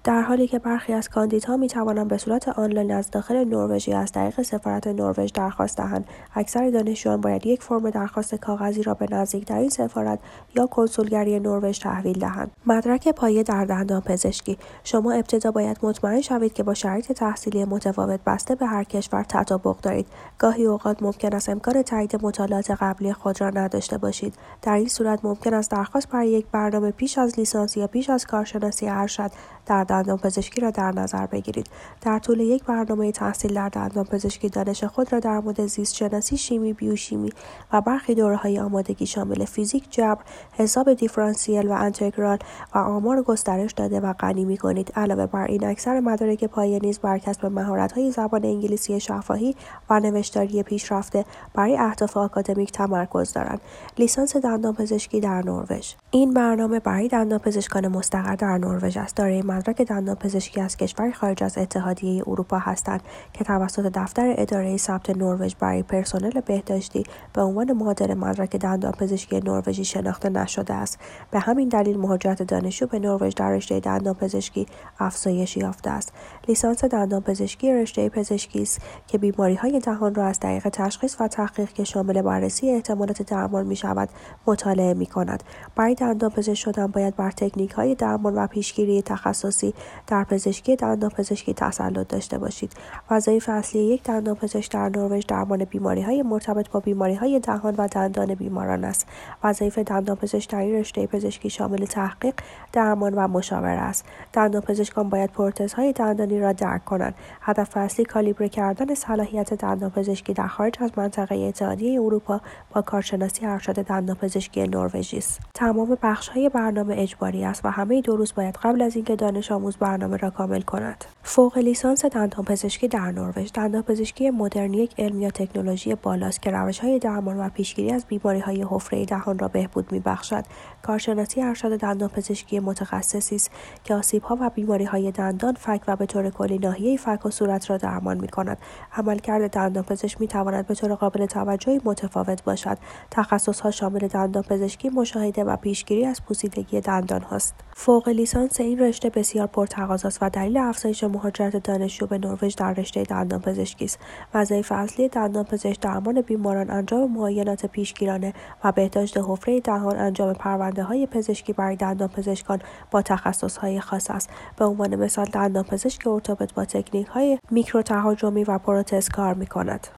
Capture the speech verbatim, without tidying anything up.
در حالی که برخی از کاندیدها می‌توانند به صورت آنلاین از داخل نروژ یا از طریق سفارت نروژ درخواست دهند، اکثر دانشجویان باید یک فرم درخواست کاغذی را به نزدیکترین سفارت یا کنسولگری نروژ تحویل دهند. مدرک پایه در دندانپزشکی. شما ابتدا باید مطمئن شوید که با شرایط تحصیلی متفاوت بسته به هر کشور تطابق دارید. گاهی اوقات ممکن است امکان تایید مطالعات قبلی خود را نداشته باشید. در این صورت ممکن است درخواست برای یک برنامه پیش از لیسانس یا پیش از کارشناسی ارشد در دندانپزشکی را در نظر بگیرید. در طول یک برنامه تحصیل در دندانپزشکی دانش خود را در مورد زیست شناسی، شیمی، بیوشیمی و برخی دوره‌های آمادگی شامل فیزیک، جبر، حساب دیفرانسیل و انتگرال و آمار گسترش داده و غنی می‌کنید. علاوه بر این، اکثر مدارک پایه نیز بر کسب مهارت‌های زبان انگلیسی شفاهی و نوشتاری پیشرفته برای اهداف آکادمیک تمرکز دارند. لیسانس دندانپزشکی در نروژ. این برنامه برای دندانپزشکان مستقر در نروژ است. دارای مدرک دندانپزشکی از کشور خارج از اتحادیه اروپا هستند که توسط دفتر اداره ثبت نروژ برای پرسنل بهداشتی به عنوان معادل مدرک دندانپزشکی نروژی شناخته نشده است. به همین دلیل مهاجرت دانشجو به نروژ در رشته دندانپزشکی افزایش یافته است. لیسانس دندانپزشکی رشته پزشکی است که بیماری‌های دهان را از طریق تشخیص و تحقیق که شامل بررسی احتمالات درمان می‌شود مطالعه می‌کند. برای دندانپزشک شدن باید بر تکنیک‌های درمان و پیشگیری تخصصی در پزشکی دندانپزشکی تسلط داشته باشید. وظایف اصلی یک دندانپزشک در نروژ درمان بیماری‌های مرتبط با بیماری‌های دهان و دندان بیماران است. وظایف دندانپزشک در این رشته پزشکی شامل تحقیق، درمان و مشاوره است. دندانپزشکان باید پروتزهای دندانی را درک کنند. هدف اصلی کالیبر کردن صلاحیت دندانپزشکی در خارج از منطقه اتحادیه اروپا با کارشناسی ارشد دندانپزشکی نروژی است. تمام بخش‌های برنامه اجباری است و همه دروس باید قبل از اینکه دانش آموز برنامه را کامل کند. فوق لیسانس دندانپزشکی در نروژ. دندانپزشکی مدرن یک علم یا تکنولوژی بالاست که روش‌های درمان و پیشگیری از بیماری‌های حفره دهان را بهبود می‌بخشد. کارشناسی ارشد دندانپزشکی متخصصی است که آسیب‌ها و بیماری‌های دندان، فک و به طور کلی ناحیه فک و صورت را درمان می‌کند. عملکرد دندانپزشک می‌تواند به طور قابل توجهی متفاوت باشد. تخصص‌ها شامل دندانپزشکی مشاهده و پیشگیری از پوسیدگی دندان هاست. فوق لیسانس این رشته بسیار پرتقاضا است و دلیل افزایش مهاجرت دانشجو به نروژ در رشته دندانپزشکی است. وظایف اصلی دندانپزشک درمان بیماران، انجام معاینات پیشگیرانه و بهداشت حفره دهان، انجام پرونده‌های پزشکی برای دندانپزشکان با تخصص‌های خاص است. به عنوان مثال دندانپزشک ارتوپد با تکنیک‌های میکروتهاجمی و پروتز کار می‌کند.